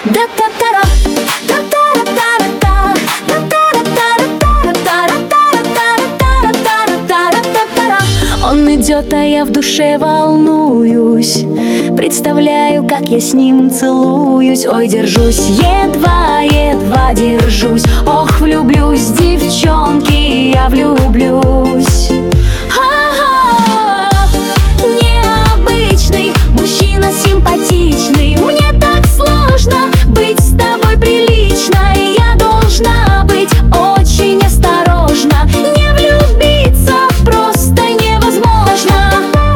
Он идет, а я в душе волнуюсь. Представляю, как я с ним целуюсь. Ой, держусь, едва держусь. Ох, влюблюсь, девчонки, я влюблюсь. Необычный мужчина, симпатичный. Мне так сложно быть с тобой приличной. Я должна быть очень осторожна. Не влюбиться просто невозможно.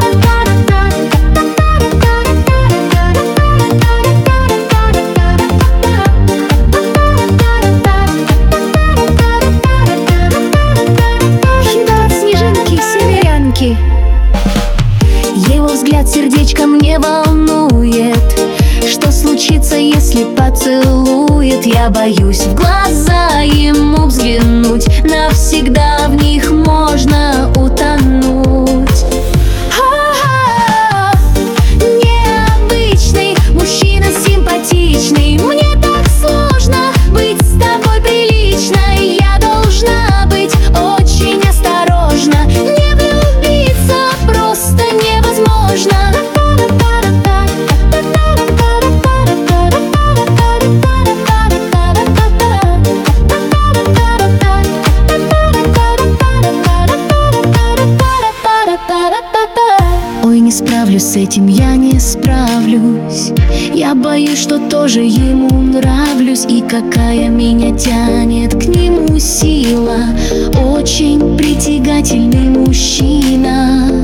Снежинки, северянки. Его взгляд сердечко мне волнует. Что случится, если поцелует? Я боюсь в глаза ему взглянуть. Навсегда в них можно утонуть. Необычный мужчина, симпатичный. Мне так сложно быть с тобой приличной. Я должна быть очень осторожна. Не влюбиться просто невозможно. Ой, не справлюсь с этим, я не справлюсь. Я боюсь, что тоже ему нравлюсь. И какая меня тянет к нему сила. Очень притягательный мужчина.